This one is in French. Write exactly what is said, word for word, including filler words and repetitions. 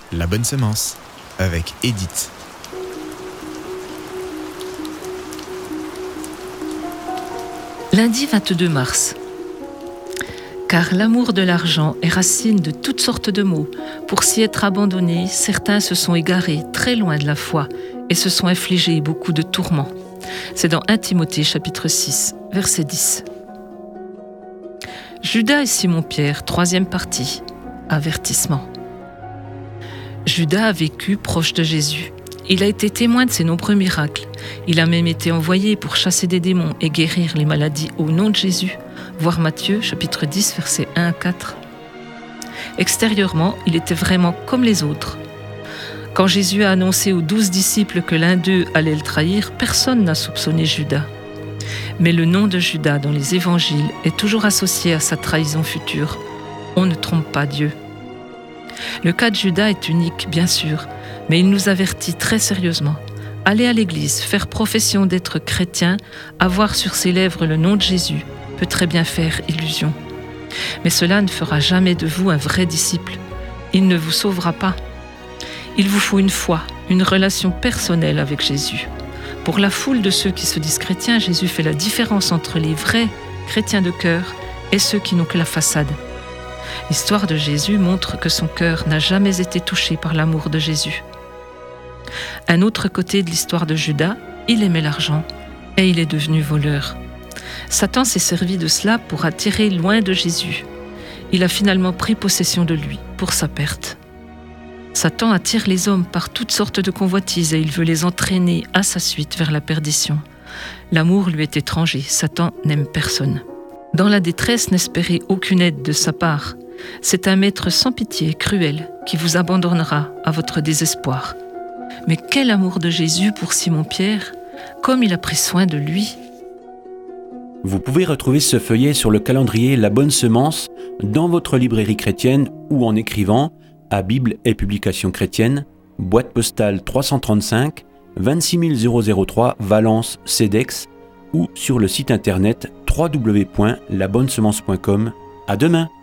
La bonne semence, avec Edith. Lundi vingt-deux mars. Car l'amour de l'argent est racine de toutes sortes de maux. Pour s'y être abandonnés, certains se sont égarés très loin de la foi et se sont infligés beaucoup de tourments. C'est dans premier Timothée chapitre six, verset dix. Judas et Simon-Pierre, troisième partie. Avertissement. Judas a vécu proche de Jésus. Il a été témoin de ses nombreux miracles. Il a même été envoyé pour chasser des démons et guérir les maladies au nom de Jésus. Voir Matthieu, chapitre dix, versets un à quatre. Extérieurement, il était vraiment comme les autres. Quand Jésus a annoncé aux douze disciples que l'un d'eux allait le trahir, personne n'a soupçonné Judas. Mais le nom de Judas dans les évangiles est toujours associé à sa trahison future. On ne trompe pas Dieu. Le cas de Judas est unique, bien sûr, mais il nous avertit très sérieusement. Aller à l'église, faire profession d'être chrétien, avoir sur ses lèvres le nom de Jésus, peut très bien faire illusion. Mais cela ne fera jamais de vous un vrai disciple. Il ne vous sauvera pas. Il vous faut une foi, une relation personnelle avec Jésus. Pour la foule de ceux qui se disent chrétiens, Jésus fait la différence entre les vrais chrétiens de cœur et ceux qui n'ont que la façade. L'histoire de Jésus montre que son cœur n'a jamais été touché par l'amour de Jésus. Un autre côté de l'histoire de Judas, il aimait l'argent et il est devenu voleur. Satan s'est servi de cela pour attirer loin de Jésus. Il a finalement pris possession de lui pour sa perte. Satan attire les hommes par toutes sortes de convoitises et il veut les entraîner à sa suite vers la perdition. L'amour lui est étranger, Satan n'aime personne. Dans la détresse, n'espérez aucune aide de sa part. C'est un maître sans pitié, cruel, qui vous abandonnera à votre désespoir. Mais quel amour de Jésus pour Simon-Pierre, comme il a pris soin de lui. Vous pouvez retrouver ce feuillet sur le calendrier La Bonne Semence dans votre librairie chrétienne ou en écrivant à Bible et Publications chrétiennes, boîte postale trois cent trente-cinq, vingt-six mille trois, Valence, Cedex, ou sur le site internet w w w point la bonne semence point com. À demain!